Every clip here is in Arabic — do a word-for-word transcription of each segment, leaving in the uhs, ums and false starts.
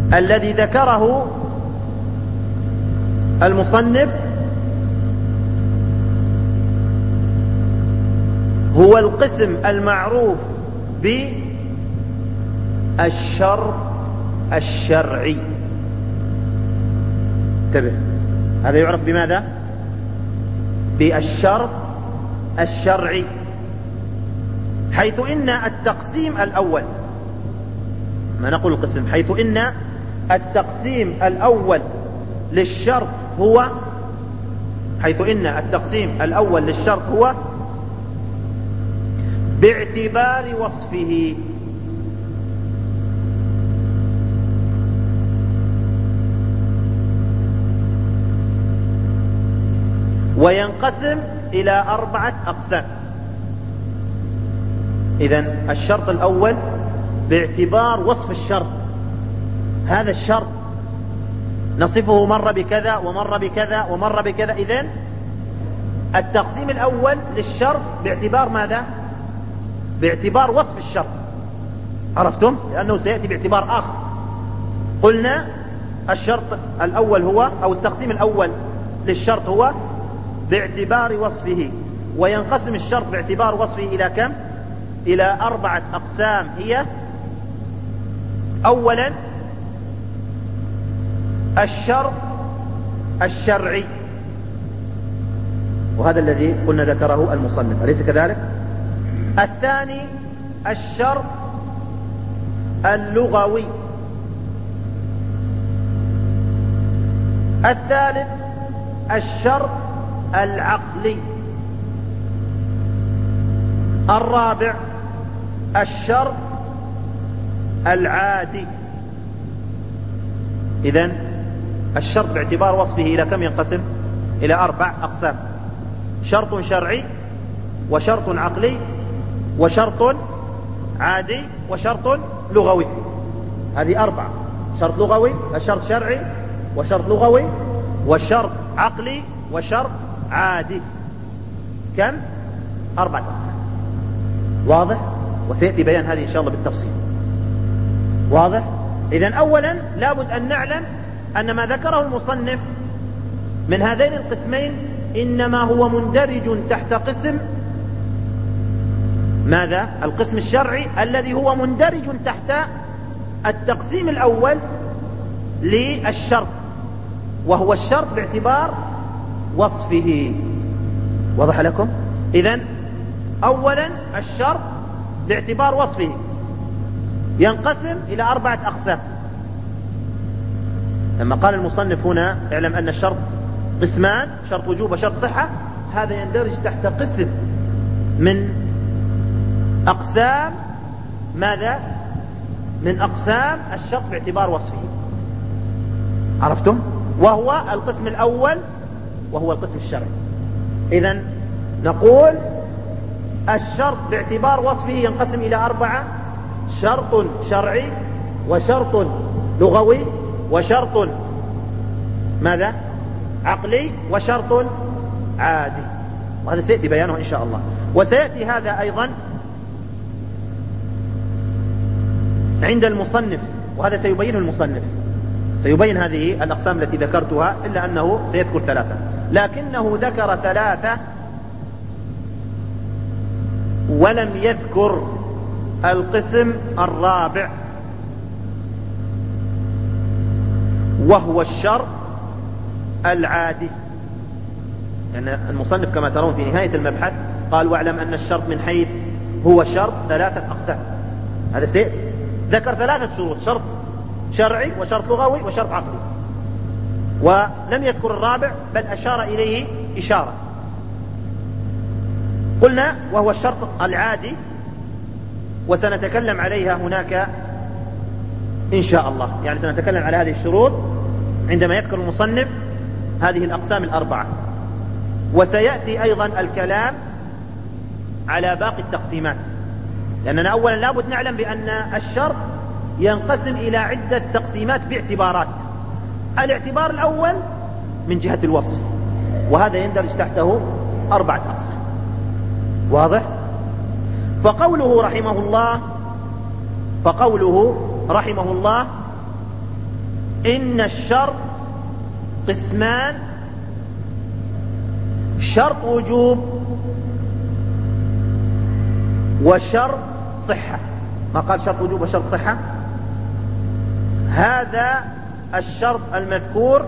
الذي ذكره المصنف هو القسم المعروف بالشرط الشرعي. انتبه، هذا يعرف بماذا؟ بالشرط الشرعي، حيث إن التقسيم الأول، ما نقول القسم، حيث إن التقسيم الأول للشرط هو حيث إن التقسيم الأول للشرط هو باعتبار وصفه، وينقسم إلى أربعة أقسام. إذن الشرط الأول باعتبار وصف الشرط، هذا الشرط نصفه مر بكذا ومر بكذا ومر بكذا. إذن التقسيم الأول للشرط باعتبار ماذا؟ باعتبار وصف الشرط. عرفتم؟ لأنه سيأتي باعتبار آخر. قلنا الشرط الأول هو أو التقسيم الأول للشرط هو باعتبار وصفه، وينقسم الشرط باعتبار وصفه إلى كم؟ إلى أربعة أقسام. هي أولا الشرط الشرعي، وهذا الذي قلنا ذكره المصنف، أليس كذلك؟ الثاني الشرط اللغوي. الثالث الشرط العقلي. الرابع الشرط العادي. إذن الشرط باعتبار وصفه إلى كم ينقسم؟ إلى أربع أقسام: شرط شرعي، وشرط عقلي، وشرط عادي، وشرط لغوي. هذه أربعة: شرط لغوي، الشرط شرعي، وشرط لغوي، وشرط عقلي، وشرط عادي. كم؟ أربعة أقسام. واضح؟ وسيأتي بيان هذه إن شاء الله بالتفصيل. واضح؟ إذن أولا لابد أن نعلم أن ما ذكره المصنف من هذين القسمين إنما هو مندرج تحت قسم ماذا؟ القسم الشرعي، الذي هو مندرج تحت التقسيم الأول للشرط، وهو الشرط باعتبار وصفه. وضح لكم؟ إذن أولا الشرط باعتبار وصفه ينقسم إلى أربعة أقسام. لما قال المصنف هنا اعلم أن الشرط قسمان: شرط وجوب وشرط صحة، هذا يندرج تحت قسم من أقسام ماذا؟ من أقسام الشرط باعتبار وصفه. عرفتم؟ وهو القسم الأول، وهو القسم الشرعي. إذن نقول الشرط باعتبار وصفه ينقسم إلى أربعة: شرط شرعي، وشرط لغوي، وشرط ماذا؟ عقلي، وشرط عادي. وهذا سيأتي بيانه إن شاء الله. وسيأتي هذا أيضا عند المصنف، وهذا سيبينه المصنف، سيبين هذه الأقسام التي ذكرتها، إلا أنه سيذكر ثلاثة، لكنه ذكر ثلاثة ولم يذكر القسم الرابع، وهو الشرط العادي. يعني المصنف كما ترون في نهاية المبحث قال: واعلم أن الشرط من حيث هو شرط ثلاثة أقسام. هذا سيأتي. ذكر ثلاثة شروط: شرط شرعي، وشرط لغوي، وشرط عقلي، ولم يذكر الرابع، بل أشار إليه إشارة. قلنا وهو الشرط العادي، وسنتكلم عليها هناك إن شاء الله. يعني سنتكلم على هذه الشروط عندما يذكر المصنف هذه الأقسام الأربعة. وسيأتي أيضا الكلام على باقي التقسيمات، لأننا أولا لابد نعلم بأن الشرط ينقسم إلى عدة تقسيمات باعتبارات. الاعتبار الأول من جهة الوصف، وهذا يندرج تحته أربعة أقسام. واضح؟ فقوله رحمه الله فقوله رحمه الله إن الشرط قسمان: شرط وجوب وشرط صحة. ما قال شرط وجوب وشرط صحة؟ هذا الشرط المذكور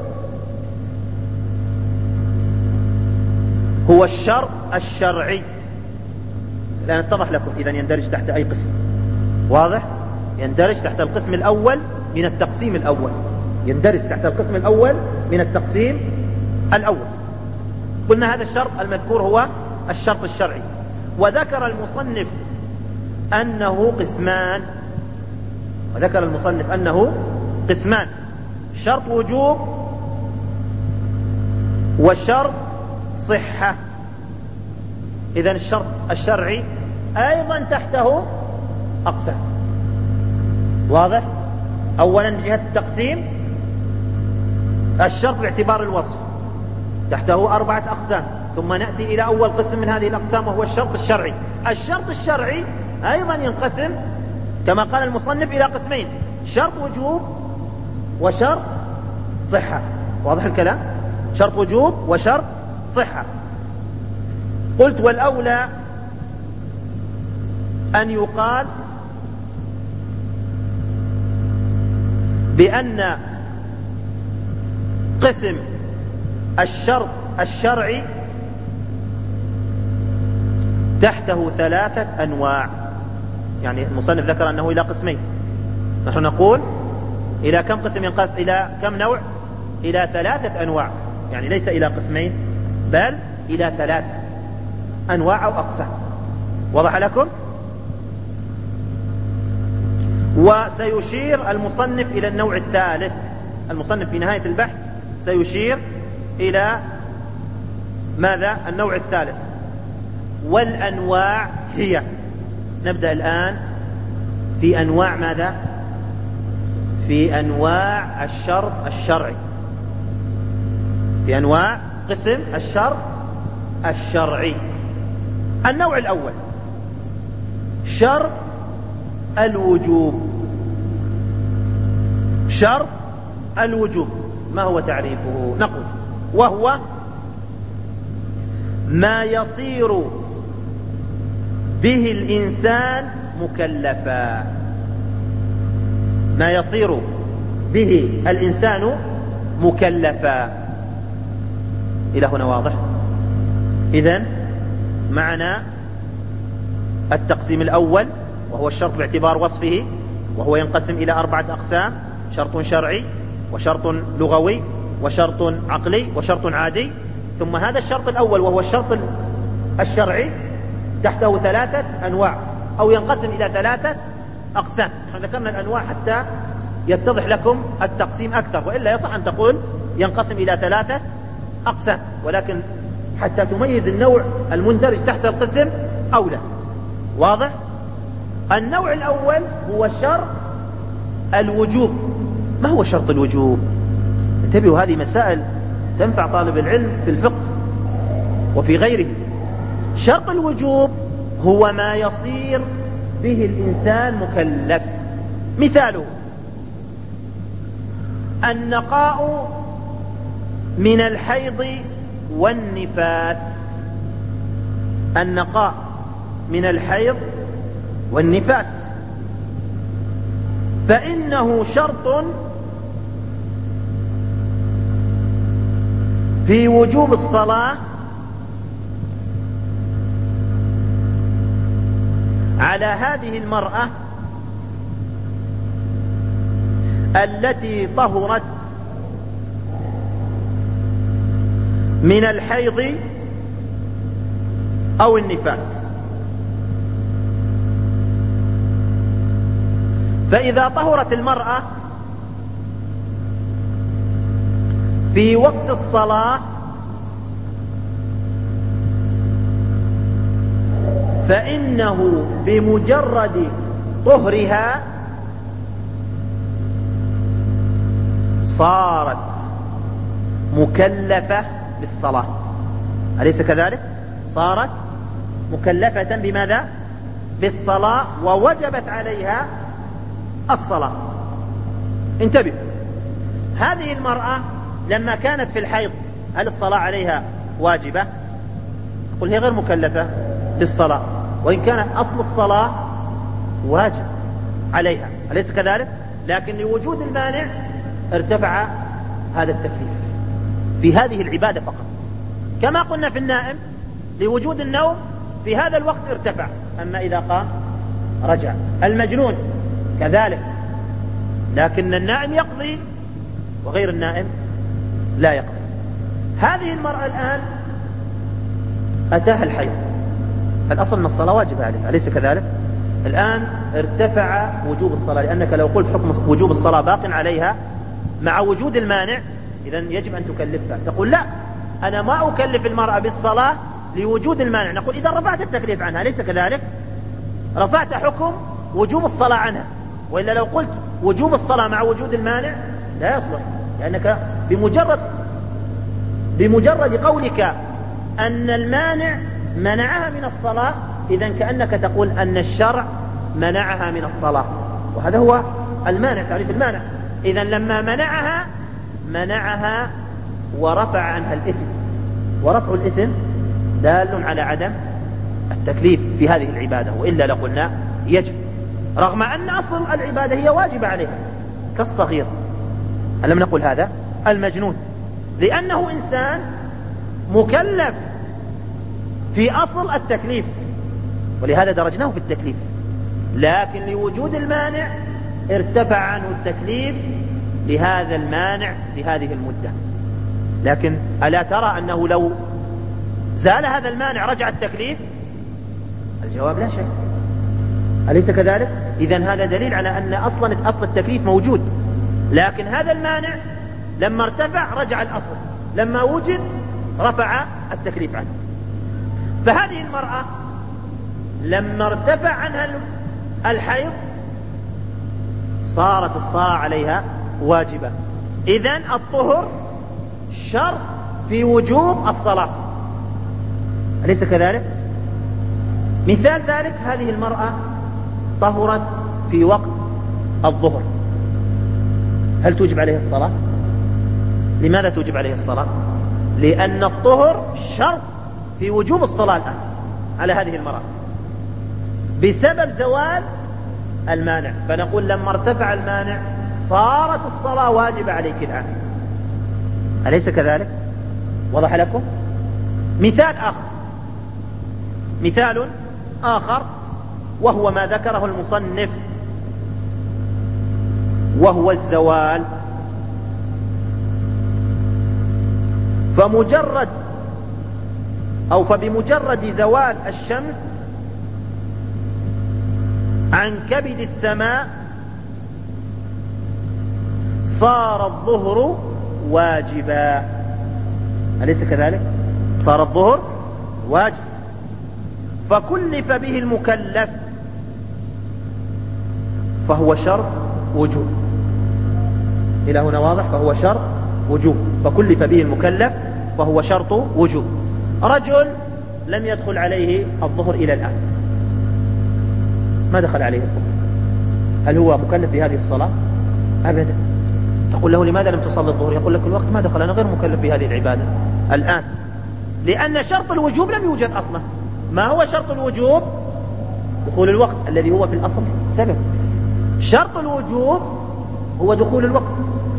هو الشرط الشرعي. الآن اتضح لكم إذن يندرج تحت أي قسم؟ واضح؟ يندرج تحت القسم الأول من التقسيم الأول، يندرج تحت القسم الأول من التقسيم الأول. قلنا هذا الشرط المذكور هو الشرط الشرعي. وذكر المصنف أنه قسمان، وذكر المصنف أنه قسمان: شرط وجوب وشرط صحة. إذن الشرط الشرعي أيضا تحته أقسام. واضح؟ أولا من جهة التقسيم الشرط باعتبار الوصف تحته أربعة أقسام، ثم نأتي إلى أول قسم من هذه الأقسام وهو الشرط الشرعي. الشرط الشرعي أيضا ينقسم كما قال المصنف إلى قسمين: شرط وجوب وشرط صحة. واضح الكلام؟ شرط وجوب وشرط صحة. قلت والأولى أن يقال بأن قسم الشرط الشرعي تحته ثلاثة أنواع. يعني المصنف ذكر أنه إلى قسمين، نحن نقول إلى كم قسم ينقسم؟ إلى كم نوع؟ إلى ثلاثة أنواع، يعني ليس إلى قسمين بل إلى ثلاثة أنواع أو أقسام. وضح لكم؟ وسيشير المصنف إلى النوع الثالث. المصنف في نهاية البحث سيشير إلى ماذا؟ النوع الثالث. والأنواع هي، نبدأ الآن في أنواع ماذا؟ في أنواع الشرط الشرعي، في أنواع قسم الشرط الشرعي. النوع الأول شرط الوجوب. شرط الوجوب ما هو تعريفه؟ نقول وهو ما يصير به الإنسان مكلفا. ما يصير به الإنسان مكلفا. إلى هنا واضح؟ إذن معنا التقسيم الأول وهو الشرط باعتبار وصفه، وهو ينقسم إلى أربعة أقسام: شرط شرعي وشرط لغوي وشرط عقلي وشرط عادي. ثم هذا الشرط الأول وهو الشرط الشرعي تحته ثلاثة أنواع أو ينقسم إلى ثلاثة أقسام. نحن ذكرنا الأنواع حتى يتضح لكم التقسيم أكثر، وإلا يصح أن تقول ينقسم إلى ثلاثة أقسام، ولكن حتى تميز النوع المندرج تحت القسم أولى. واضح؟ النوع الأول هو شرط الوجوب. ما هو شرط الوجوب؟ انتبهوا، هذه مسائل تنفع طالب العلم في الفقه وفي غيره. شرط الوجوب هو ما يصير به الإنسان مكلف. مثاله النقاء من الحيض والنفاس. النقاء من الحيض والنفاس فإنه شرط في وجوب الصلاة على هذه المرأة التي طهرت من الحيض أو النفاس. فإذا طهرت المرأة في وقت الصلاة فإنه بمجرد طهرها صارت مكلفة بالصلاة. أليس كذلك؟ صارت مكلفة بماذا؟ بالصلاة، ووجبت عليها الصلاة. انتبه، هذه المرأة لما كانت في الحيض هل الصلاة عليها واجبة؟ قل هي غير مكلفة بالصلاة، وإن كان أصل الصلاة واجب عليها، أليس كذلك؟ لكن لوجود المانع ارتفع هذا التكليف في هذه العبادة فقط. كما قلنا في النائم لوجود النوم في هذا الوقت ارتفع، أما إذا قام رجع. المجنون كذلك، لكن النائم يقضي وغير النائم لا يقضي. هذه المرأة الآن أتاها الحيض، الأصل أن الصلاة واجبة عليها، أليس كذلك؟ الآن ارتفع وجوب الصلاة، لأنك لو قلت حكم وجوب الصلاة باق عليها مع وجود المانع إذن يجب أن تكلفها. تقول لا، أنا ما أكلف المرأة بالصلاة لوجود المانع. نقول إذا رفعت التكليف عنها، أليس كذلك؟ رفعت حكم وجوب الصلاة عنها، وإلا لو قلت وجوب الصلاة مع وجود المانع لا يصلح، لأنك بمجرد بمجرد قولك أن المانع منعها من الصلاة إذن كأنك تقول أن الشرع منعها من الصلاة، وهذا هو المانع، تعريف المانع. إذن لما منعها منعها ورفع عنها الإثم، ورفع الإثم دال على عدم التكليف في هذه العبادة، وإلا لقلنا يجب، رغم أن أصل العبادة هي واجبة عليها كالصغير. ألم نقل هذا؟ المجنون لأنه إنسان مكلف في أصل التكليف، ولهذا درجناه في التكليف، لكن لوجود المانع ارتفع عنه التكليف لهذا المانع لهذه المدة. لكن ألا ترى أنه لو زال هذا المانع رجع التكليف؟ الجواب لا شك، أليس كذلك؟ إذن هذا دليل على أن أصلا أصل التكليف موجود، لكن هذا المانع لما ارتفع رجع الأصل، لما وجد رفع التكليف عنه. فهذه المرأة لما ارتفع عنها الحيض صارت الصلاة عليها واجبة. إذن الطهر شرط في وجوب الصلاة، أليس كذلك؟ مثال ذلك هذه المرأة طهرت في وقت الظهر، هل توجب عليها الصلاة؟ لماذا توجب عليها الصلاة؟ لأن الطهر شرط في وجوب الصلاة الآن على هذه المرأة بسبب زوال المانع، فنقول لما ارتفع المانع صارت الصلاة واجبة عليك الآن، أليس كذلك؟ وضح لكم؟ مثال آخر مثال آخر وهو ما ذكره المصنف، وهو الزوال. فمجرد أو فبمجرد زوال الشمس عن كبد السماء صار الظهر واجبا، أليس كذلك؟ صار الظهر واجب، فكلف به المكلف فهو شرط وجوب. إلى هنا واضح؟ فهو شرط وجوب، فكلف به المكلف فهو شرط وجوب. رجل لم يدخل عليه الظهر إلى الآن، ما دخل عليه الظهر، هل هو مكلف بهذه الصلاة؟ أبدا. تقول له لماذا لم تصلي الظهر؟ يقول لك الوقت ما دخل، أنا غير مكلف بهذه العبادة الآن، لأن شرط الوجوب لم يوجد أصلا. ما هو شرط الوجوب؟ دخول الوقت الذي هو في الأصل سبب. شرط الوجوب هو دخول الوقت،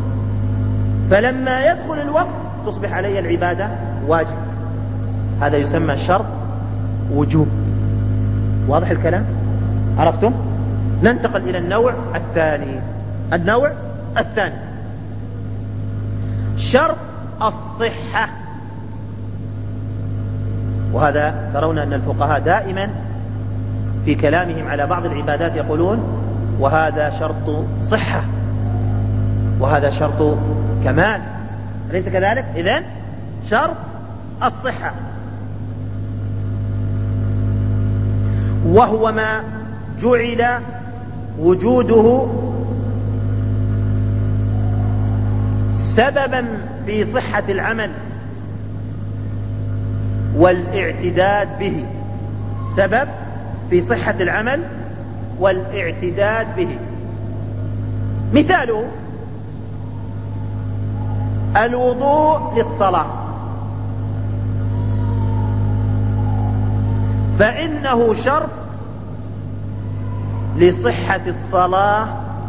فلما يدخل الوقت تصبح علي العبادة واجب، هذا يسمى شرط وجوب. واضح الكلام؟ عرفتم؟ ننتقل إلى النوع الثاني. النوع الثاني شرط الصحة، وهذا ترون أن الفقهاء دائما في كلامهم على بعض العبادات يقولون وهذا شرط صحة وهذا شرط كمال، أليس كذلك؟ إذن شرط الصحة وهو ما جعل وجوده سببا في صحة العمل والاعتداد به، سبب في صحة العمل والاعتداد به. مثاله الوضوء للصلاة فإنه شرط لصحة الصلاة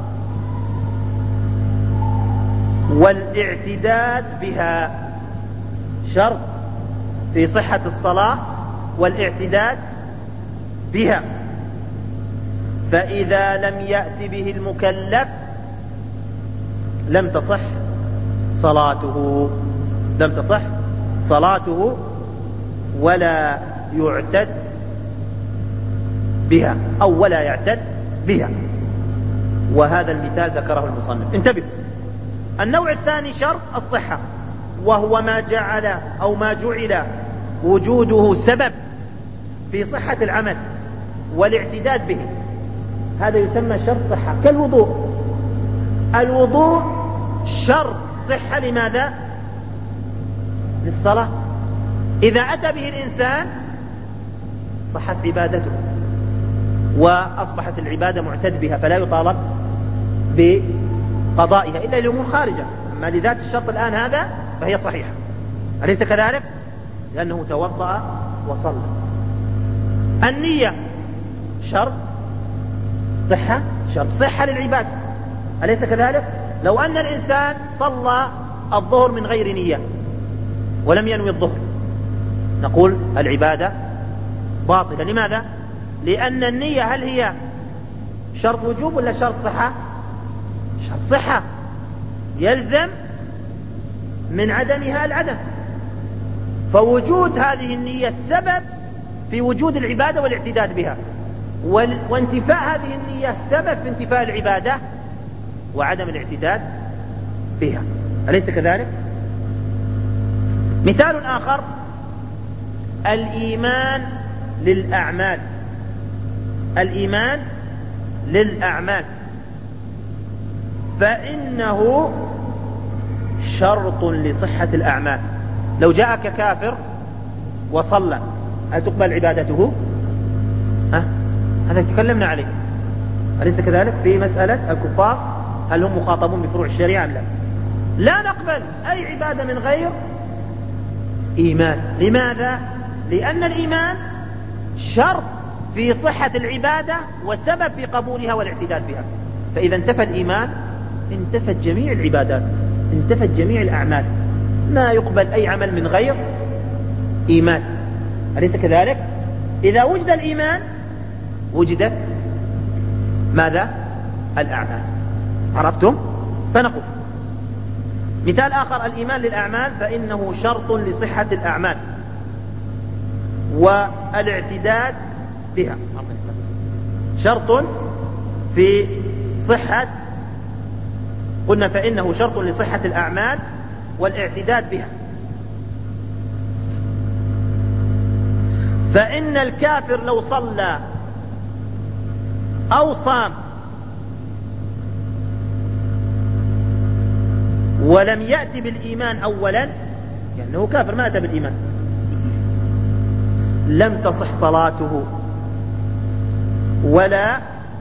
والاعتداد بها، شرط في صحة الصلاة والاعتداد بها. فإذا لم يأت به المكلف لم تصح صلاته، لم تصح صلاته ولا يعتد بها أو ولا يعتد بها. وهذا المثال ذكره المصنف. انتبه، النوع الثاني شرط الصحة، وهو ما جعل أو ما جعل وجوده سبب في صحة العمل والاعتداد به، هذا يسمى شرط صحة. كالوضوء، الوضوء شرط صحة لماذا؟ للصلاة. إذا أتى به الإنسان صحت عبادته وأصبحت العبادة معتد بها، فلا يطالب بقضائها إلا لأمور خارجة. أما لذات الشرط الآن هذا فهي صحيحة، أليس كذلك؟ لأنه توضأ وصلى. النية شرط صحة، شرط صحة للعبادة، أليس كذلك؟ لو أن الإنسان صلى الظهر من غير نية ولم ينوي الظهر نقول العبادة باطلة. لماذا؟ لأن النية هل هي شرط وجوب ولا شرط صحة؟ شرط صحة، يلزم من عدمها العدم، فوجود هذه النية السبب في وجود العبادة والاعتداد بها، وانتفاء هذه النية سبب في انتفاء العبادة وعدم الاعتداد بها، أليس كذلك؟ مثال آخر الإيمان للأعمال، الإيمان للأعمال فإنه شرط لصحة الأعمال. لو جاءك كافر وصلى هل تقبل عبادته؟ ها؟ هذا تكلمنا عليه، أليس كذلك؟ في مسألة الكفار هل هم مخاطبون بفروع الشريعة أم لا؟ لا نقبل أي عبادة من غير إيمان. لماذا؟ لأن الإيمان شرط في صحة العبادة وسبب في قبولها والاعتداد بها. فإذا انتفى الإيمان انتفت جميع العبادات، انتفت جميع الأعمال، ما يقبل أي عمل من غير إيمان، أليس كذلك؟ إذا وجد الإيمان وجدت ماذا؟ الأعمال. عرفتم؟ فنقول مثال آخر الإيمان للأعمال فإنه شرط لصحة الأعمال والاعتداد بها، شرط في صحة، قلنا فإنه شرط لصحة الأعمال والاعتداد بها. فإن الكافر لو صلى أو صام ولم يأتي بالإيمان أولا، لأنه كافر ما أتى بالإيمان، لم تصح صلاته ولا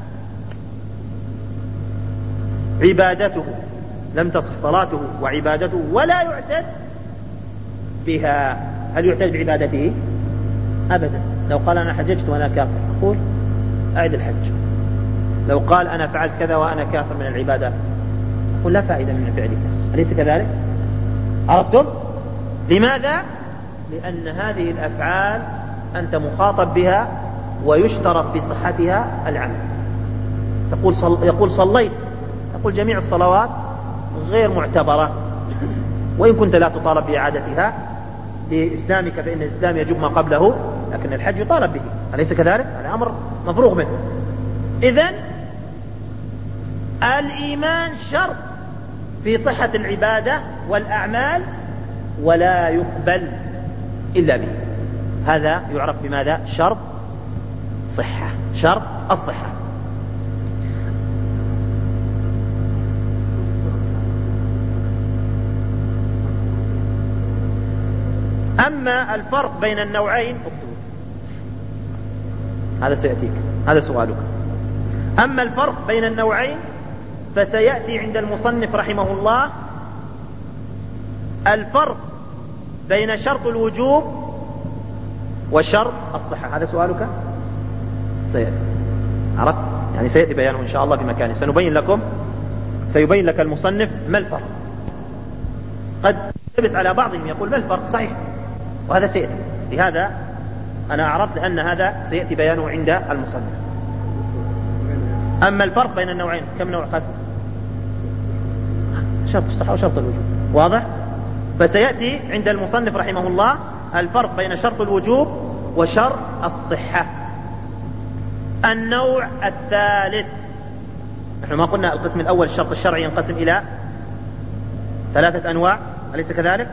عبادته، لم تصح صلاته وعبادته ولا يعتد بها. هل يعتد بعبادته؟ أبدا. لو قال أنا حججت وأنا كافر أقول أعد الحج. لو قال أنا فعلت كذا وأنا كافر من العبادات أقول لا فائدة من فعلك، أليس كذلك؟ عرفتم؟ لماذا؟ لأن هذه الأفعال أنت مخاطب بها ويشترط في صحتها العمل. تقول صل... يقول صليت، تقول جميع الصلوات غير معتبرة وإن كنت لا تطالب بإعادتها لإسلامك، فإن الإسلام يجب ما قبله، لكن الحج يطالب به، أليس كذلك؟ هذا أمر مفروغ منه. إذن الإيمان شرط في صحة العبادة والأعمال ولا يقبل إلا به، هذا يعرف بماذا؟ شرط صحة، شرط الصحة. أما الفرق بين النوعين هذا سيأتيك، هذا سؤالك. أما الفرق بين النوعين فسيأتي عند المصنف رحمه الله الفرق بين شرط الوجوب وشرط الصحة. هذا سؤالك سيأتي، عرفت؟ يعني سيأتي بيانه إن شاء الله في مكانه. سنبين لكم سيبين لك المصنف ما الفرق. قد يلبس على بعضهم يقول ما الفرق، صحيح، وهذا سيأتي. لهذا أنا أعرضت أن هذا سيأتي بيانه عند المصنف. أما الفرق بين النوعين، كم نوع قد؟ شرط الصحة وشرط الوجوب، واضح؟ فسيأتي عند المصنف رحمه الله الفرق بين شرط الوجوب وشرط الصحة. النوع الثالث، نحن ما قلنا القسم الأول الشرط الشرعي ينقسم إلى ثلاثة أنواع، أليس كذلك؟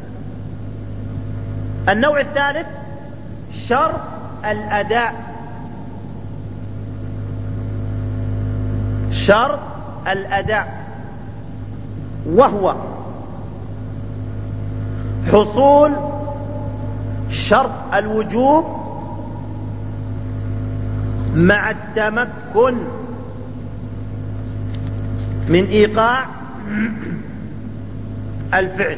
النوع الثالث شرط الأداء. شرط الأداء وهو حصول شرط الوجوب مع التمكن من إيقاع الفعل.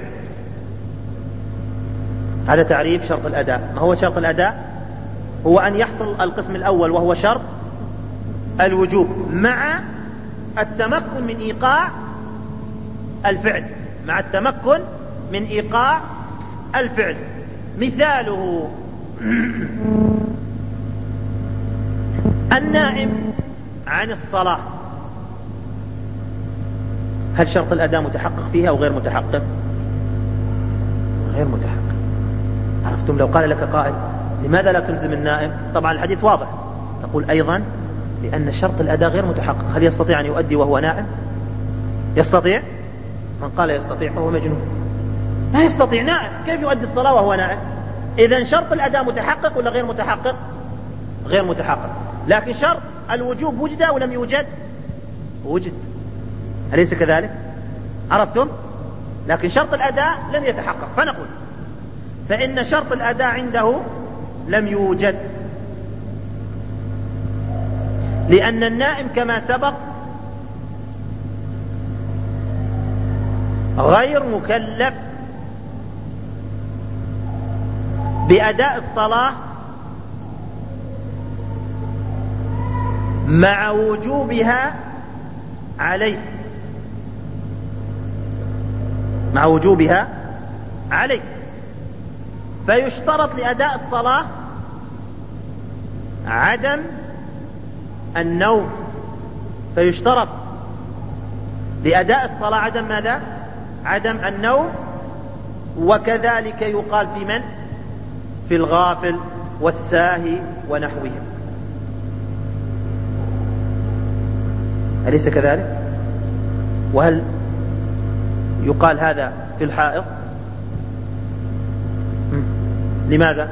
هذا تعريف شرط الأداء. ما هو شرط الأداء؟ هو أن يحصل القسم الأول وهو شرط الوجوب مع التمكن من إيقاع الفعل، مع التمكن من إيقاع الفعل. مثاله النائم عن الصلاة، هل شرط الأداء متحقق فيها أو غير متحقق؟ غير متحقق. عرفتم؟ لو قال لك قائل لماذا لا تلزم النائم؟ طبعا الحديث واضح. تقول أيضا لأن شرط الأداء غير متحقق. هل يستطيع أن يؤدي وهو نائم؟ يستطيع؟ من قال يستطيع فهو مجنون. ما يستطيع، نائم، كيف يؤدي الصلاة وهو نائم؟ إذن شرط الأداء متحقق ولا غير متحقق؟ غير متحقق. لكن شرط الوجوب وجد أو لم يوجد؟ وجد، أليس كذلك؟ عرفتم؟ لكن شرط الأداء لم يتحقق، فنقول فإن شرط الأداء عنده لم يوجد، لأن النائم كما سبق غير مكلف بأداء الصلاة مع وجوبها عليه، مع وجوبها عليه. فيشترط لأداء الصلاة عدم النوم، فيشترط لأداء الصلاة عدم ماذا؟ عدم النوم. وكذلك يقال في من؟ في الغافل والساهي ونحوهم، أليس كذلك؟ وهل يقال هذا في الحائض؟ لماذا؟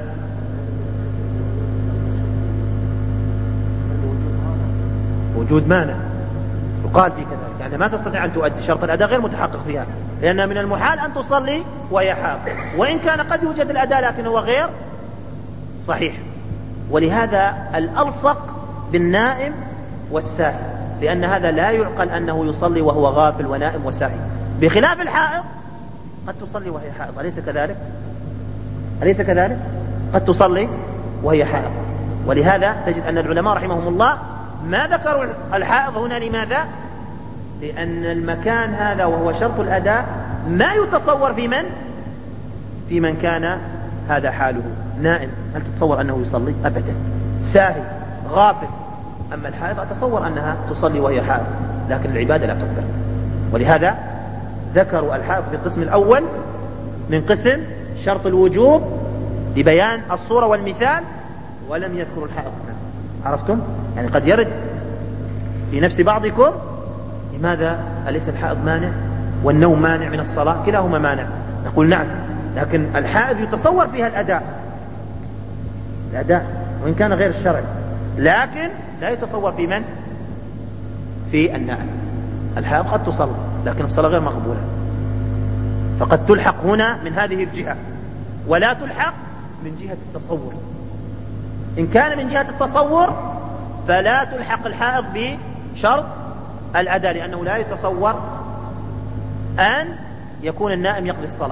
وجود مانع. يقال في كذلك، يعني ما تستطيع أن تؤدي، شرط الأداء غير متحقق فيها، لأن من المحال أن تصلي وهي حائض، وإن كان قد يوجد الأداء لكن هو غير صحيح. ولهذا الألصق بالنائم والساهي، لأن هذا لا يعقل أنه يصلي وهو غافل ونائم وساهي، بخلاف الحائض قد تصلي وهي حائض، أليس كذلك؟ أليس كذلك؟ قد تصلي وهي حائض. ولهذا تجد أن العلماء رحمهم الله ما ذكروا الحائض هنا. لماذا؟ لأن المكان هذا وهو شرط الأداء ما يتصور في من؟ في من كان هذا حاله نائم، هل تتصور أنه يصلي؟ أبدا. ساهي، غافل. أما الحائض أتصور أنها تصلي وهي حائض، لكن العبادة لا تقبل. ولهذا ذكروا الحائض في القسم الأول من قسم شرط الوجوب لبيان الصورة والمثال، ولم يذكروا الحائض. عرفتم؟ يعني قد يرد في نفس بعضكم لماذا أليس الحائض مانع والنوم مانع من الصلاة؟ كلاهما مانع. نقول نعم، لكن الحائض يتصور فيها الأداء، الأداء وإن كان غير الشرعي، لكن لا يتصور في من؟ في النائم. الحائض قد تصلي لكن الصلاة غير مقبولة، فقد تلحق هنا من هذه الجهة ولا تلحق من جهة التصور. إن كان من جهة التصور فلا تلحق الحائض بشرط الأداء، لأنه لا يتصور أن يكون النائم يقضي الصلاة.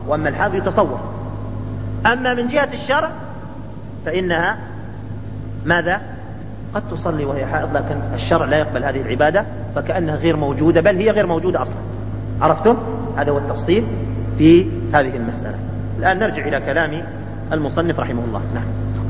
وأما الحائض يتصور. أما من جهة الشرع فإنها ماذا؟ قد تصلي وهي حائض، لكن الشرع لا يقبل هذه العبادة، فكأنها غير موجودة، بل هي غير موجودة أصلا. عرفتم؟ هذا هو التفصيل في هذه المسألة. الآن نرجع إلى كلام المصنف رحمه الله. نعم.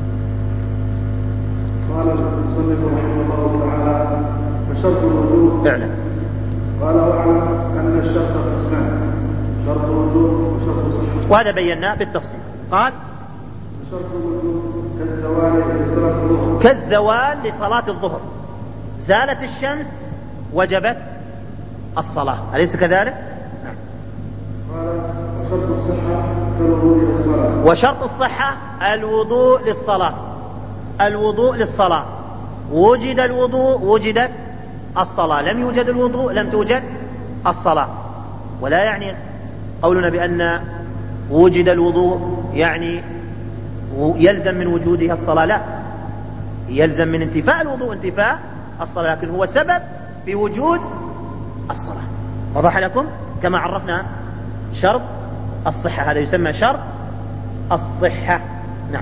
قال المصنف رحمه الله تعالى: وشرط الوجوب. اعلم. قال: واعلم أن الشرط قسمان: شرط الوجوب وشرط صحة. وهذا بيناه بالتفصيل. قال: شرط الوجوب كالزوال لصلاة الظهر. كالزوال لصلاة الظهر، زالت الشمس وجبت الصلاة، أليس كذلك؟ نعم. قال: وشرط الصحة كالوضوء للصلاة. وشرط الصحة الوضوء للصلاة. الوضوء للصلاة، وجد الوضوء وجدت الصلاة، لم يوجد الوضوء لم توجد الصلاة. ولا يعني قولنا بأن وجد الوضوء يعني يلزم من وجودها الصلاة، لا، يلزم من انتفاء الوضوء انتفاء الصلاة، لكن هو سبب في وجود الصلاة. وضح لكم؟ كما عرفنا شرط الصحة، هذا يسمى شرط الصحة. نعم.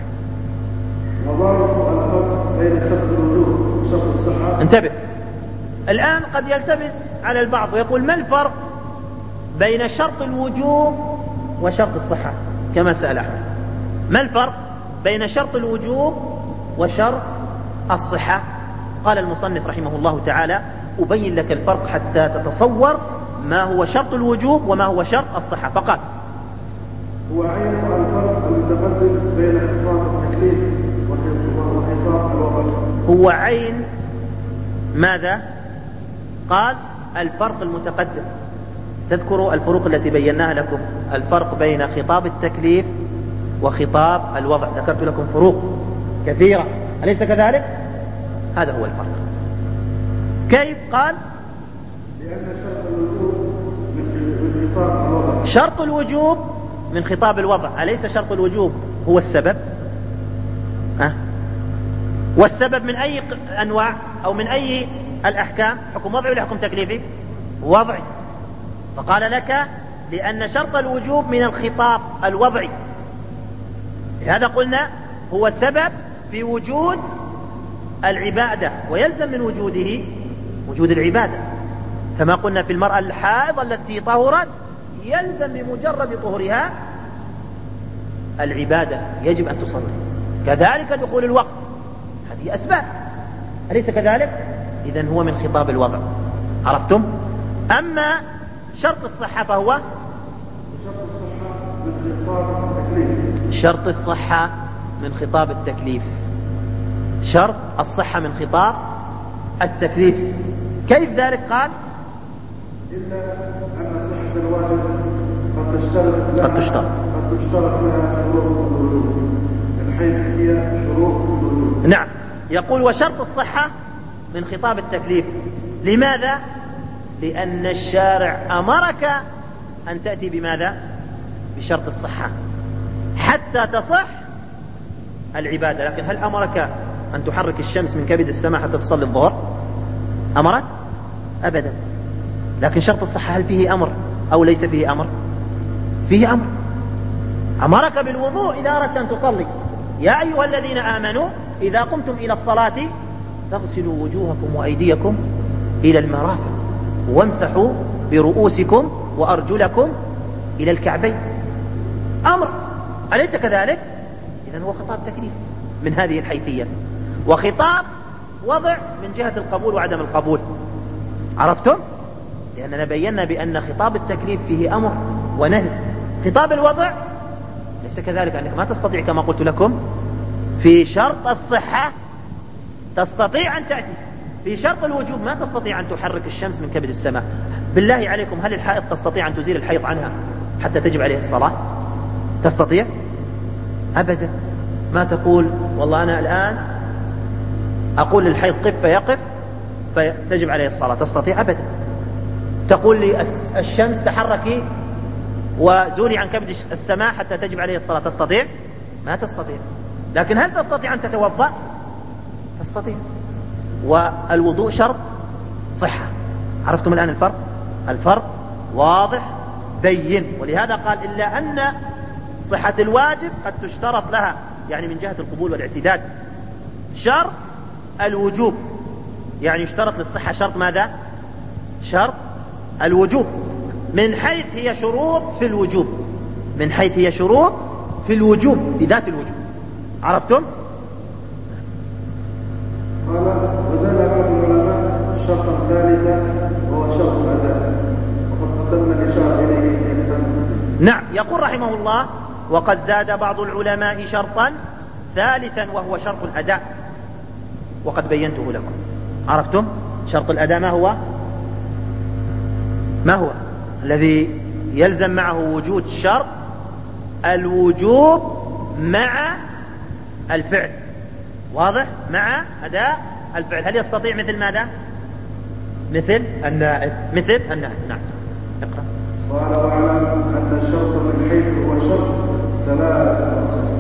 وضابط الفرق بين شرط الوجوب وشرط الصحة. انتبه، الآن قد يلتبس على البعض ويقول: ما الفرق بين شرط الوجوب وشرط الصحة؟ كما سأل أحمد، ما الفرق بين شرط الوجوب وشرط الصحة؟ قال المصنف رحمه الله تعالى: أبين لك الفرق حتى تتصور ما هو شرط الوجوب وما هو شرط الصحة. فقال: هو عين الفرق المتقدم بين خطاب التكليف وخطاب الوضع. هو عين ماذا؟ قال: الفرق المتقدم. تذكروا الفروق التي بيناها لكم، الفرق بين خطاب التكليف وخطاب الوضع، ذكرت لكم فروق كثيرة، أليس كذلك؟ هذا هو الفرق. كيف؟ قال: لأن شرط الوجوب من خطاب الوضع. شرط الوجوب من خطاب الوضع، أليس شرط الوجوب هو السبب؟ أه؟ والسبب من أي أنواع أو من أي الأحكام؟ حكم وضعي ولا حكم تكليفي؟ وضعي. فقال لك: لأن شرط الوجوب من الخطاب الوضعي، لهذا قلنا هو سبب في وجود العبادة، ويلزم من وجوده وجود العبادة، كما قلنا في المرأة الحائض التي طهرت يلزم بمجرد طهرها العبادة، يجب أن تصلي. كذلك دخول الوقت، هذه أسباب، أليس كذلك؟ إذن هو من خطاب الوضع. عرفتم؟ أما شرط الصحة فهو شرط الصحة من خطاب التكليف. شرط الصحة من خطاب التكليف. كيف ذلك؟ قال: إلا أن صحة الواجب قد تشترط قد تشترط قد تشترط لها شروط الوجوب، من حيث هي شروط الوجوب. نعم. يقول: وشرط الصحة من خطاب التكليف. لماذا؟ لأن الشارع أمرك أن تأتي بماذا؟ بشرط الصحة حتى تصح العبادة. لكن هل أمرك أن تحرك الشمس من كبد السماء حتى تصلي الظهر؟ أمرك؟ أبدا. لكن شرط الصحة هل فيه أمر أو ليس فيه أمر؟ فيه أمر. أمرك بالوضوء إذا أردت أن تصلي: يا أيها الذين آمنوا إذا قمتم إلى الصلاة فاغسلوا وجوهكم وأيديكم إلى المرافق وامسحوا برؤوسكم وأرجلكم إلى الكعبين. أمر، أليس كذلك؟ إذن هو خطاب تكليف من هذه الحيثية، وخطاب وضع من جهة القبول وعدم القبول. عرفتم؟ لأننا بينا بأن خطاب التكليف فيه أمر ونهي. خطاب الوضع ليس كذلك، أنك ما تستطيع كما قلت لكم في شرط الصحة تستطيع أن تأتي، في شرط الوجوب ما تستطيع أن تحرك الشمس من كبد السماء. بالله عليكم، هل الحائض تستطيع أن تزيل الحيض عنها حتى تجب عليه الصلاة؟ تستطيع؟ أبدا. ما تقول والله أنا الآن أقول للحيض قف فيقف فتجب عليه الصلاة، تستطيع؟ أبدا. تقول لي الشمس تحركي وزولي عن كبد السماء حتى تجب عليه الصلاة، تستطيع؟ ما تستطيع. لكن هل تستطيع أن تتوضأ؟ تستطيع. والوضوء شرط صحة. عرفتم الآن الفرق؟ الفرق واضح بين. ولهذا قال إلا أن صحة الواجب قد تشترط لها، يعني من جهة القبول والاعتداد. شرط الوجوب، يعني يشترط للصحة شرط ماذا؟ شرط الوجوب، من حيث هي شروط في الوجوب، من حيث هي شروط في الوجوب بذات الوجوب. عرفتم؟ قال وزاد بعض العلماء شرطا ثالثا وهو شرط الأداء، وقد قدمنا الإشارة إليه في أقسام. نعم، يقول رحمه الله وقد زاد بعض العلماء شرطا ثالثا وهو شرط الأداء، وقد بينته لكم. عرفتم؟ شرط الأداء ما هو؟ ما هو الذي يلزم معه وجود شرط الوجوب مع الفعل؟ واضح؟ مع أداء الفعل. هل يستطيع مثل ماذا؟ مثل النائب، مثل النائب. نعم، اقرأ. قال واعلم أن الشرط من حيث هو شرط ثلاثة أقسام.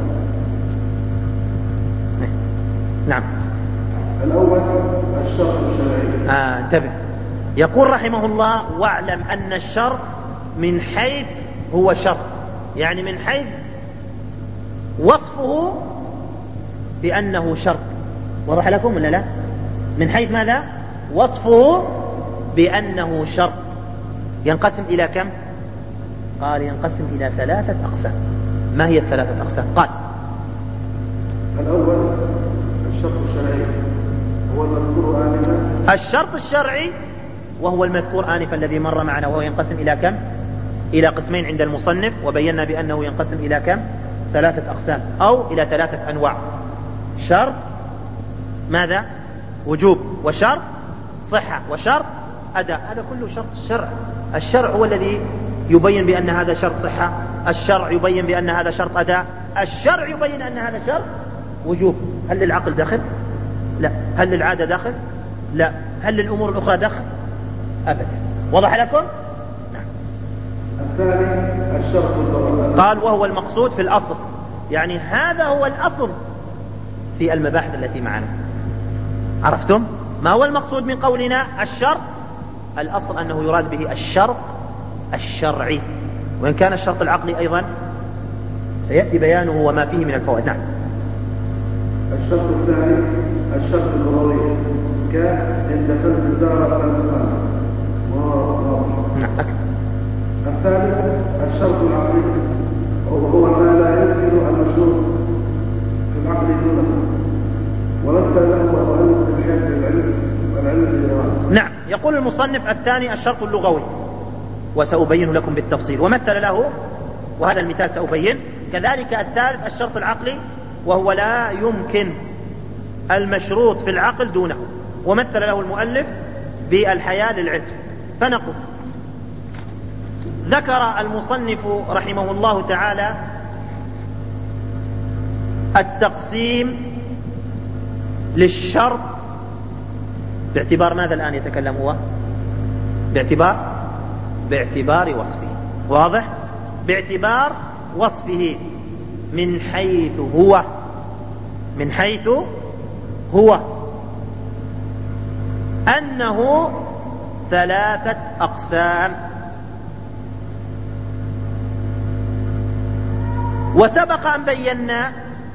نعم. الأول الشرط الشرعي. آه انتبه، يقول رحمه الله واعلم أن الشرط من حيث هو شرط، يعني من حيث وصفه بأنه شرط. وضح لكم ولا لا؟ من حيث ماذا؟ وصفه بأنه شرط. ينقسم إلى كم؟ قال ينقسم إلى ثلاثة أقسام. ما هي الثلاثة أقسام؟ قال الأول الشرط الشرعي هو المذكور آنفا. الشرط الشرعي وهو المذكور آنفا الذي مر معنا، وهو ينقسم إلى كم؟ إلى قسمين عند المصنف، وبينا بأنه ينقسم إلى كم؟ ثلاثة أقسام أو إلى ثلاثة أنواع. شرط ماذا؟ وجوب، وشرط صحة، وشرط أداء. هذا كله شرط الشرع. الشرع هو الذي يبين بأن هذا شرط صحة، الشرع يبين بأن هذا شرط أداء، الشرع يبين أن هذا شرط وجوب. هل للعقل دخل؟ لا. هل للعادة دخل؟ لا. هل للأمور الأخرى دخل؟ أبدا. وضح لكم؟ نعم. الثاني الشرط الضروري. قال وهو المقصود في الأصل، يعني هذا هو الأصل في المباحث التي معنا. عرفتم؟ ما هو المقصود من قولنا الشرط؟ الأصل أنه يراد به الشرط الشرعي، وإن كان الشرط العقلي أيضا سيأتي بيانه وما فيه من الفوائد. نعم. الشرط الثاني الشرط الضروري، كإن دخلت الدار فالمقام. نعم. أكبر. الثالث الشرط العقلي، وهو ما لا يمكن المشروط في العقل دونه، ولست له وأنه من حيث العلم والعلم بالإرادة. نعم. يقول المصنف الثاني الشرط اللغوي، وسأبين لكم بالتفصيل ومثل له، وهذا المثال سأبين. كذلك الثالث الشرط العقلي، وهو لا يمكن المشروط في العقل دونه، ومثل له المؤلف بالحياة للعلم. فنقول ذكر المصنف رحمه الله تعالى التقسيم للشرط باعتبار ماذا الآن يتكلم هو؟ باعتبار باعتبار وصفه. واضح؟ باعتبار وصفه من حيث هو من حيث هو أنه ثلاثة أقسام. وسبق أن بينا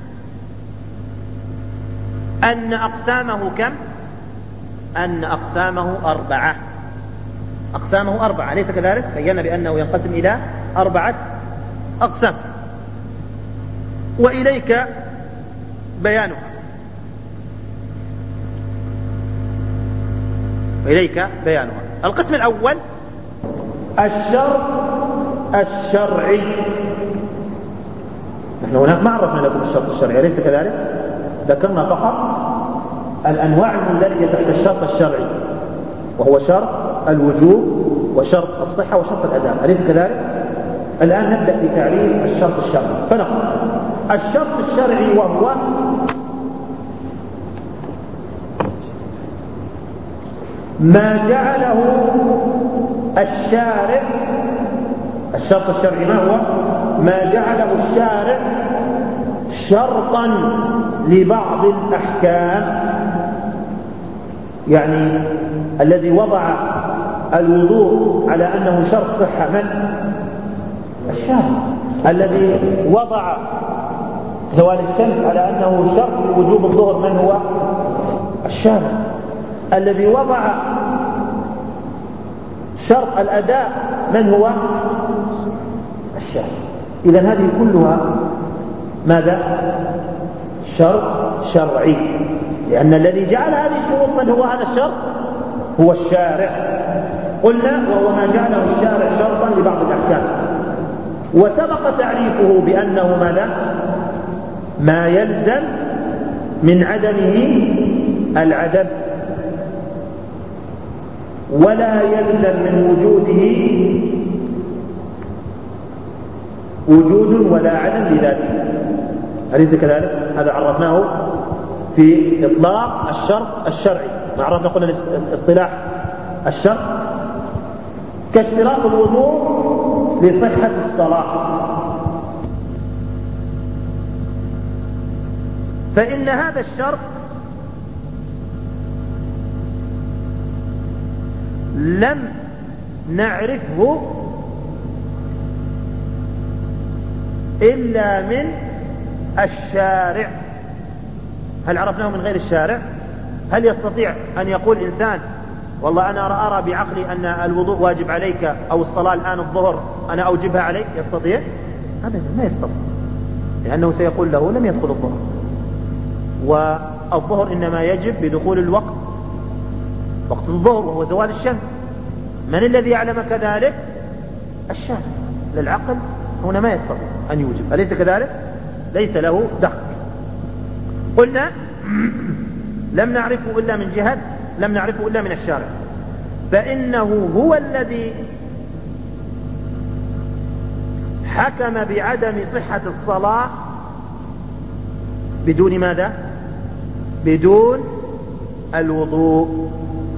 أن أقسامه كم؟ أن أقسامه أربعة. أقسامه أربعة، ليس كذلك؟ بينا بأنه ينقسم إلى أربعة أقسام، وإليك بيانه. وإليك بيانه. القسم الأول الشرط الشرعي. نحن هناك ما عرفنا لكم الشرط الشرعي، ليس كذلك؟ ذكرنا فقط الأنواع المندرجة تحت الشرط الشرعي، وهو شرط الوجوب وشرط الصحة وشرط الأداء، أليس كذلك؟ الآن نبدأ بتعريف الشرط الشرعي. فنقول الشرط الشرعي وهو ما جعله الشارع. الشرط الشرعي ما هو؟ ما جعله الشارع شرطا لبعض الأحكام، يعني الذي وضع الوضوء على أنه شرط صحة من؟ الشارع الذي وضع زوال الشمس على أنه شرط لوجوب الظهر من هو؟ الشارع الذي وضع شرط الأداء من هو؟ الشارع. إذن هذه كلها ماذا؟ شرط شرعي، لأن الذي جعل هذه الشروط من هو هذا الشرط؟ هو الشارع. قلنا وهو ما جعله الشارع شرطا لبعض الأحكام، وسبق تعريفه بأنه ماذا؟ ما يلزم من عدمه العدم، ولا يلزم من وجوده وجود ولا عدم لذاته. أليس كذلك؟ هذا عرفناه في إطلاق الشرط الشرعي. ما عرفنا قلنا الاصطلاح الشرط كاشتراط الوضوء لصحة الصلاة. فإن هذا الشرط لم نعرفه إلا من الشارع. هل عرفناه من غير الشارع؟ هل يستطيع أن يقول إنسان والله أنا أرى بعقلي أن الوضوء واجب عليك أو الصلاة الآن الظهر أنا أوجبها عليك؟ يستطيع؟ أبدا ما يستطيع، لأنه سيقول له لم يدخل الظهر، والظهر إنما يجب بدخول الوقت، وقت الظهر وهو زوال الشمس. من الذي يعلم كذلك؟ الشارع. للعقل هنا ما يستطيع أن يوجب، أليس كذلك؟ ليس له دخل. قلنا لم نعرفه إلا من جهة لم نعرفه إلا من الشارع، فإنه هو الذي حكم بعدم صحة الصلاة بدون ماذا؟ بدون الوضوء.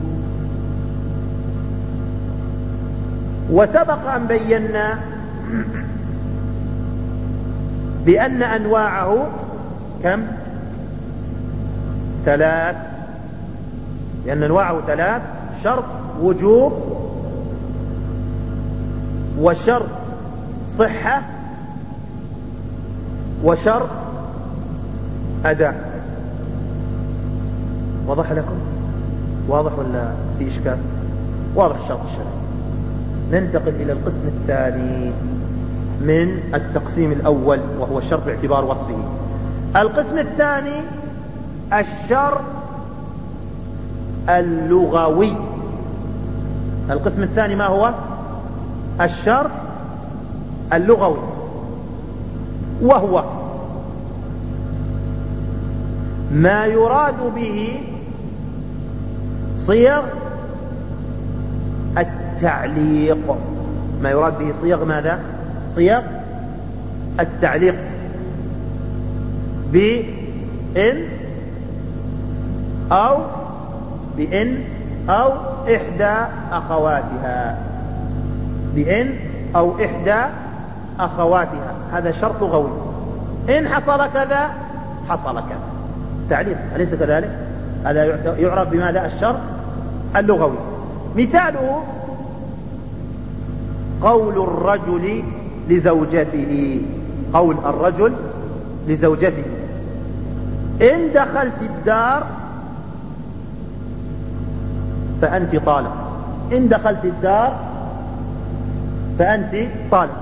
وسبق أن بينا بأن أنواعه كم؟ ثلاث، لأن أنواعه ثلاث: شرط وجوب، وشرط صحة، وشرط أداء. واضح لكم؟ واضح ولا في إشكال؟ واضح الشرط الشرعي. ننتقل إلى القسم الثاني من التقسيم الأول، وهو الشرط باعتبار وصفه. القسم الثاني الشرط اللغوي. القسم الثاني ما هو؟ الشرط اللغوي، وهو ما يراد به صيغ التعليق. ما يراد به صيغ ماذا؟ صيغ التعليق، بإن أو بإن أو إحدى أخواتها، بإن أو إحدى أخواتها. هذا شرط لغوي، إن حصل كذا حصل كذا، تعليق، أليس كذلك؟ هذا يعرف بماذا؟ الشرط اللغوي. مثاله قول الرجل لزوجته، قول الرجل لزوجته: إن دخلت الدار فأنت طالق. إن دخلت الدار فأنت طالق.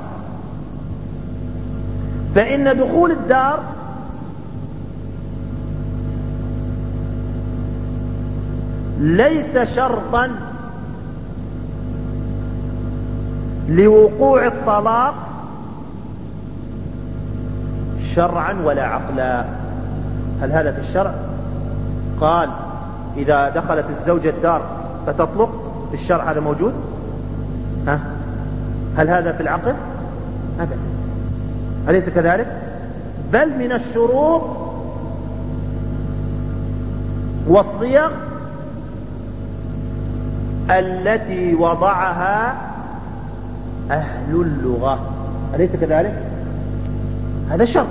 فإن دخول الدار ليس شرطا لوقوع الطلاق شرعا ولا عقلا. هل هذا في الشرع؟ قال إذا دخلت الزوجة الدار فتطلق، في الشرع هذا موجود؟ ها؟ هل هذا في العقل؟ أبدا. أليس كذلك؟ بل من الشروط والصيغ التي وضعها أهل اللغة، أليس كذلك؟ هذا شرط،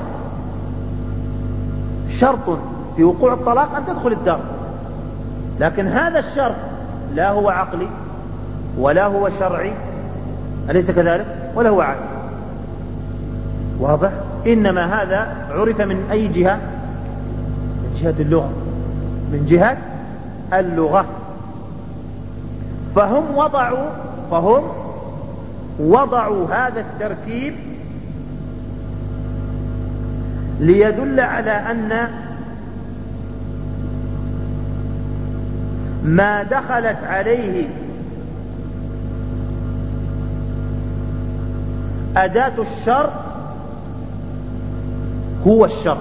شرط في وقوع الطلاق أن تدخل الدار، لكن هذا الشرط لا هو عقلي ولا هو شرعي، أليس كذلك؟ ولا هو عقلي. واضح؟ إنما هذا عرف من أي جهة؟ من جهة اللغة، من جهة اللغة. فهم وضعوا فهم وضعوا هذا التركيب ليدل على أن ما دخلت عليه أداة الشرط هو الشرط.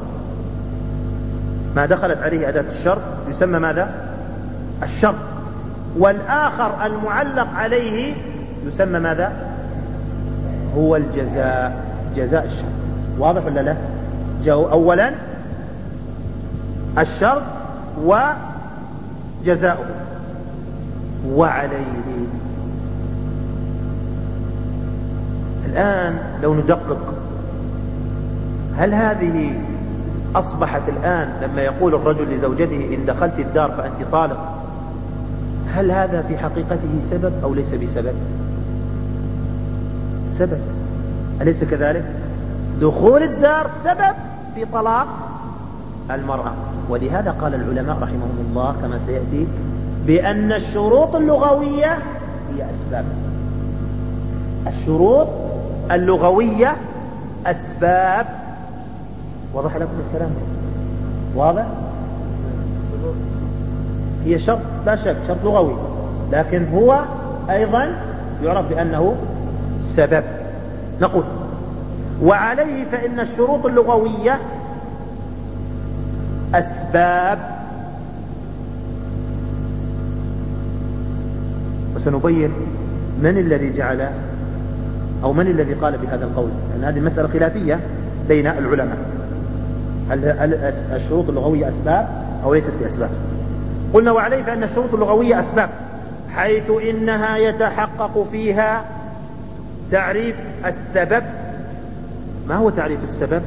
ما دخلت عليه أداة الشرط يسمى ماذا؟ الشرط. والآخر المعلق عليه يسمى ماذا؟ هو الجزاء، جزاء الشرط. واضح ولا لا؟ جاءوا أولا الشرط وجزاؤه وعليه. الآن لو ندقق، هل هذه أصبحت الآن لما يقول الرجل لزوجته إن دخلت الدار فأنت طالق، هل هذا في حقيقته سبب أو ليس بسبب؟ سبب، أليس كذلك؟ دخول الدار سبب في طلاق المرأة. ولهذا قال العلماء رحمهم الله كما سيأتي بأن الشروط اللغوية هي أسباب. الشروط اللغوية أسباب. وضح لكم الكلام؟ واضح؟ هي شرط لا شك، شرط لغوي، لكن هو أيضا يعرف بأنه سبب. نقول وعليه فإن الشروط اللغوية أسباب. وسنبين من الذي جعل أو من الذي قال بهذا القول، لأن هذه المسألة خلافية بين العلماء، هل الشروط اللغوية أسباب أو ليست بأسباب. قلنا وعليه فإن الشروط اللغوية أسباب، حيث إنها يتحقق فيها تعريف السبب. ما هو تعريف السبب؟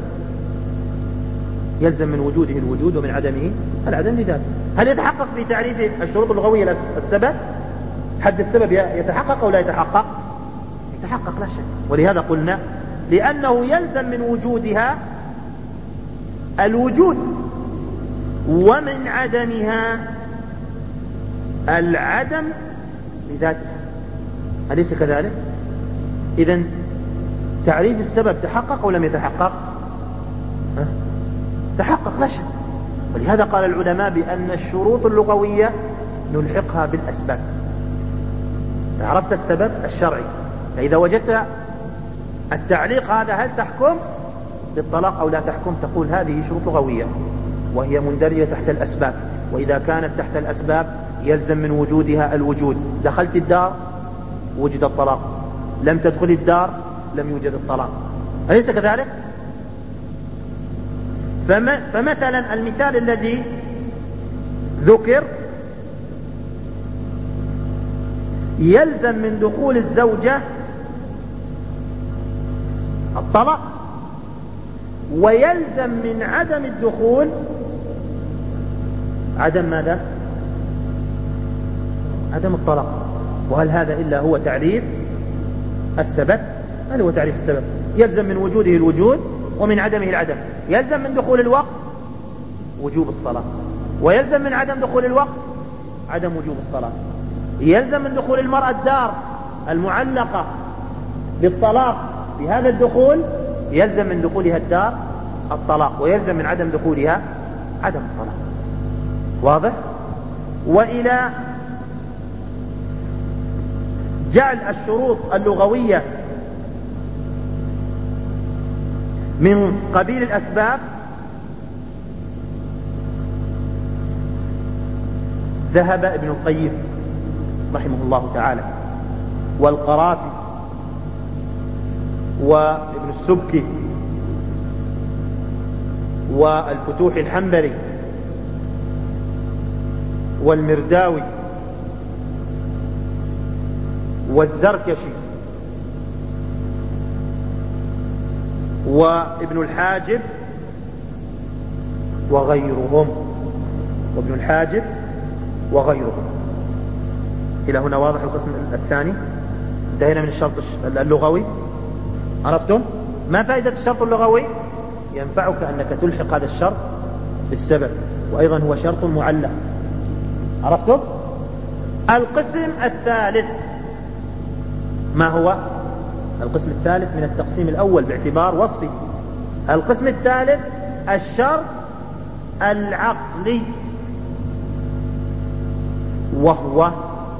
يلزم من وجوده الوجود ومن عدمه العدم لذاته. هل يتحقق في تعريف الشروط اللغوية السبب؟ حد السبب يتحقق أو لا يتحقق؟ يتحقق لا شك. ولهذا قلنا لأنه يلزم من وجودها الوجود ومن عدمها العدم لذاتها. أليس كذلك؟ إذن تعريف السبب تحقق أو لم يتحقق؟ ها؟ تحقق لا شك. ولهذا قال العلماء بأن الشروط اللغوية نلحقها بالأسباب. عرفت السبب الشرعي، فإذا وجدت التعليق هذا هل تحكم بالطلاق أو لا تحكم؟ تقول هذه شروط لغوية وهي مندرجة تحت الأسباب، وإذا كانت تحت الأسباب يلزم من وجودها الوجود. دخلت الدار وجد الطلاق، لم تدخل الدار لم يوجد الطلاق. أليس كذلك؟ فمثلا المثال الذي ذكر يلزم من دخول الزوجة الطلاق، ويلزم من عدم الدخول عدم ماذا؟ عدم الطلاق. وهل هذا إلا هو تعريف السبب؟ هذا هو تعريف السبب. يلزم من وجوده الوجود ومن عدمه العدم. يلزم من دخول الوقت وجوب الصلاة، ويلزم من عدم دخول الوقت عدم وجوب الصلاة. يلزم من دخول المرأة الدار المعلقة بالطلاق بهذا الدخول، يلزم من دخولها الدار الطلاق، ويلزم من عدم دخولها عدم الطلاق. واضح؟ وإلى جعل الشروط اللغوية من قبيل الأسباب ذهب ابن القيم رحمه الله تعالى والقرافي وابن السبكي والفتوح الحنبلي والمرداوي والزركشي وابن الحاجب وغيرهم وابن الحاجب وغيرهم. إلى هنا واضح القسم الثاني؟ انتهينا من الشرط اللغوي، عرفتم؟ ما فائدة الشرط اللغوي؟ ينفعك أنك تلحق هذا الشرط بالسبب، وأيضا هو شرط معلق. عرفتم؟ القسم الثالث ما هو؟ القسم الثالث من التقسيم الأول باعتبار وصفه. القسم الثالث الشرط العقلي، وهو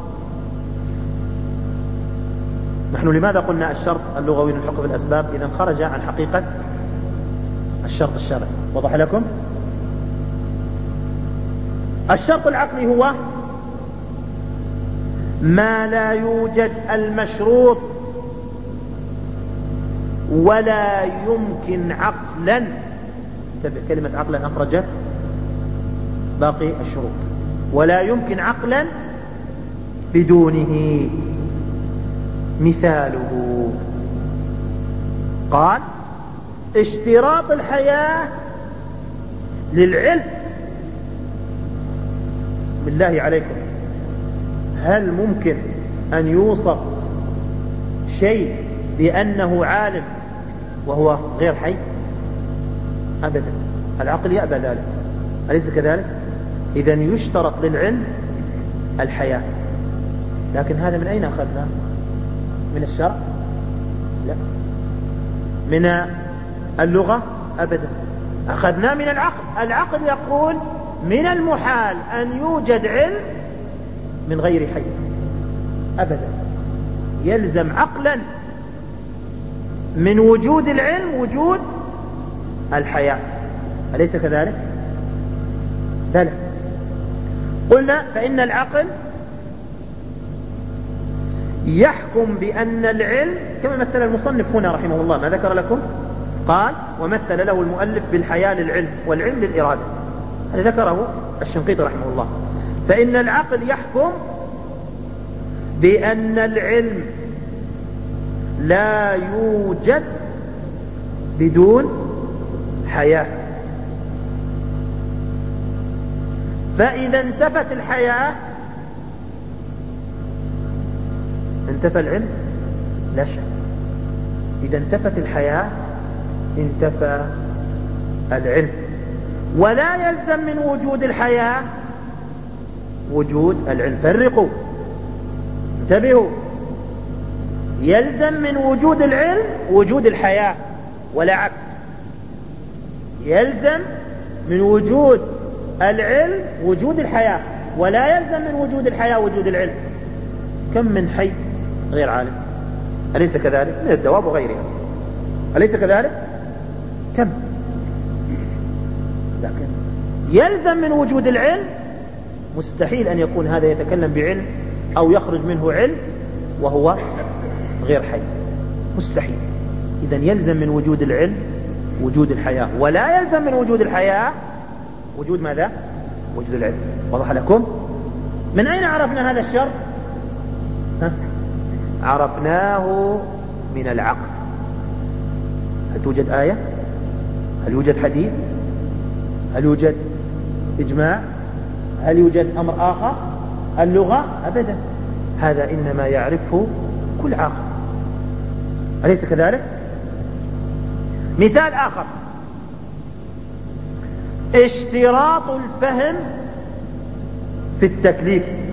نحن لماذا قلنا الشرط اللغوي نلحقه بالأسباب؟ إذا خرج عن حقيقة الشرط الشرعي. وضح لكم؟ الشرط العقلي هو ما لا يوجد المشروط ولا يمكن عقلا، كلمة عقلا أخرجت باقي الشروط، ولا يمكن عقلا بدونه. مثاله قال اشتراط الحياة للعلم. بالله عليكم، هل ممكن أن يوصف شيء بأنه عالم وهو غير حي؟ أبدا، العقل يأبى ذلك، أليس كذلك؟ إذن يشترط للعلم الحياة، لكن هذا من أين أخذنا؟ من الشرع؟ لا. من اللغة؟ أبدا، أخذنا من العقل. العقل يقول من المحال أن يوجد علم من غير حي، أبدا، يلزم عقلا من وجود العلم وجود الحياة، أليس كذلك؟ بلى. قلنا فإن العقل يحكم بأن العلم، كما مثل المصنف هنا رحمه الله، ما ذكر لكم؟ قال ومثل له المؤلف بالحياة للعلم والعلم للإرادة، هذا ذكره الشنقيطي رحمه الله. فإن العقل يحكم بأن العلم لا يوجد بدون حياة، فإذا انتفت الحياة انتفى العلم؟ لا شك. إذا انتفت الحياة انتفى العلم، ولا يلزم من وجود الحياة وجود العلم. فرقوا، انتبهوا، يلزم من وجود العلم وجود الحياة ولا عكس. يلزم من وجود العلم وجود الحياة، ولا يلزم من وجود الحياة وجود العلم. كم من حي غير عالم، أليس كذلك؟ من الدواب وغيرها، أليس كذلك؟ كم. لكن يلزم من وجود العلم، مستحيل أن يكون هذا يتكلم بعلم أو يخرج منه علم وهو غير حي، مستحيل. إذا يلزم من وجود العلم وجود الحياة، ولا يلزم من وجود الحياة وجود ماذا؟ وجود العلم. وضح لكم؟ من أين عرفنا هذا الشرط؟ ها؟ عرفناه من العقل. هل توجد آية؟ هل يوجد حديث؟ هل يوجد إجماع؟ هل يوجد أمر آخر؟ اللغة؟ أبدا، هذا إنما يعرفه كل عاقل، أليس كذلك؟ مثال آخر، اشتراط الفهم في التكليف.